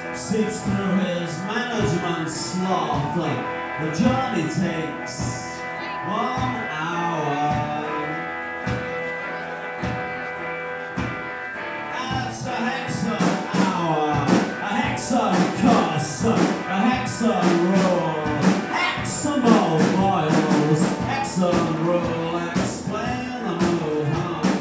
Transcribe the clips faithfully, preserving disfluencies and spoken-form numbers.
seeps through his management sloth. The journey takes one hour. That's a hexan hour, a hexan cost, a hexan rule, hexamal boils, hexan rule, explain the move.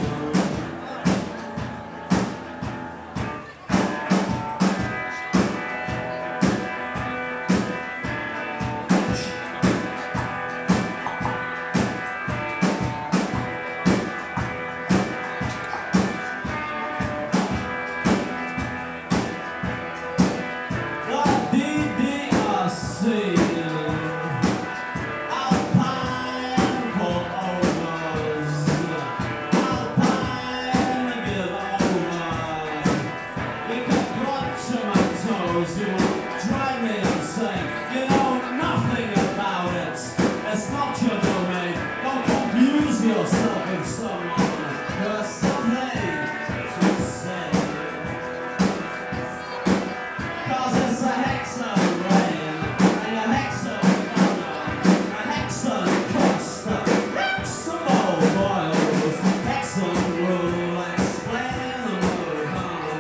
You drive me insane. You know nothing about it. It's not your domain. Don't confuse yourself with someone. There's something to say. Cause it's a hexan rain, and a hexan honor, a hexan cost, hexamal boils, hexan rule, explain the move.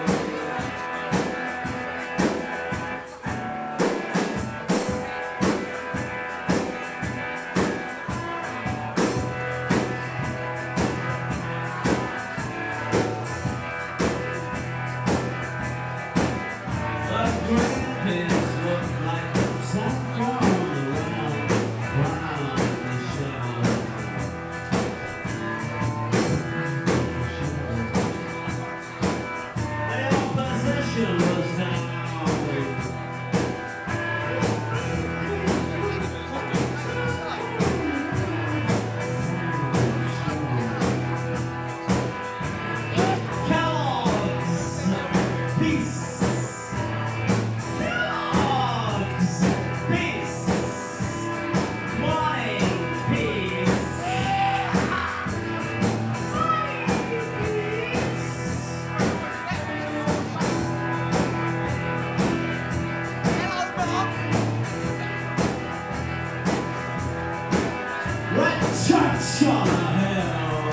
Church on a hill,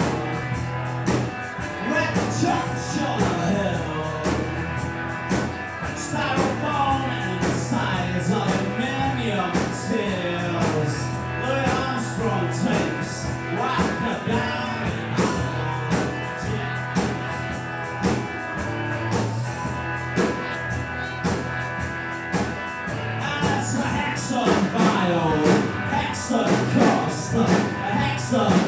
red church on a hill, styrofoam inside aluminium tears, Louis Armstrong tapes, whack her down in and it's a hexan vial, hexan cost, a hexan